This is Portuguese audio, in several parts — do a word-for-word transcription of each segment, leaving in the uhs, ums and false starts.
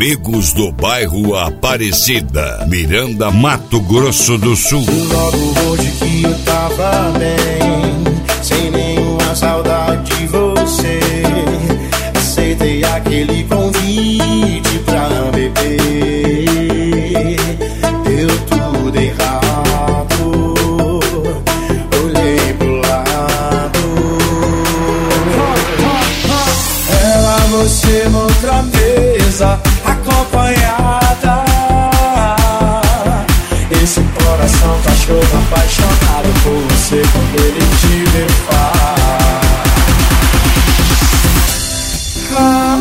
Amigos do bairro Aparecida, Miranda, Mato Grosso do Sul. Logo hoje que eu tava bem, sem nenhuma saudade de você, aceitei aquele convite pra beber. Deu tudo errado, olhei pro lado, ela, você noutra mesa, acompanhada. Esse coração cachorro apaixonado por você, quando ele te vê ah,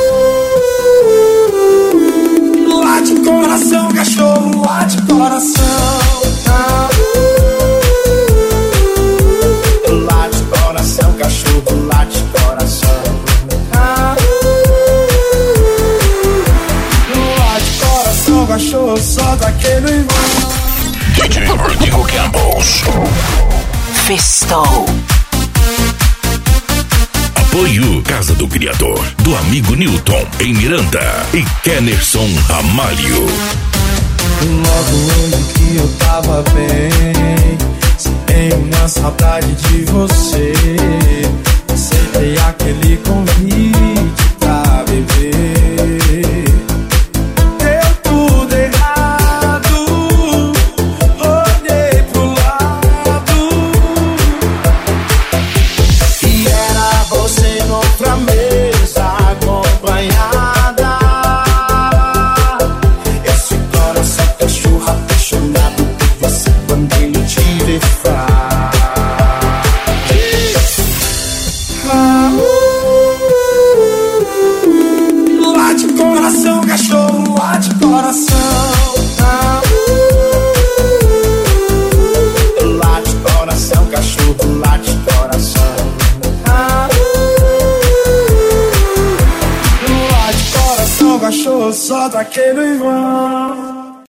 uh, late coração, cachorro, late coração. Ah, uh, late coração, cachorro, late coração. Ah, uh, late coração, cachorro, solta aquele irmão. D J Rodrigo Campos. Festou. Apoio Casa do Criador, do amigo Newton, em Miranda, e Kenerson Ramalho. Logo hoje que eu tava bem, sem uma saudade de você, aceitei aquele convite pra beber. Deu tudo errado, olhei pro lado, e era você noutra mesa, acompanhada. Esse coração cachorro apaixonado por você, quando ele te vê faz ah, uh, late coração, cachorro, late coração. Ah, uh, late coração, cachorro, late coração. Ah, uh, late coração, cachorro, solta aquele irmão.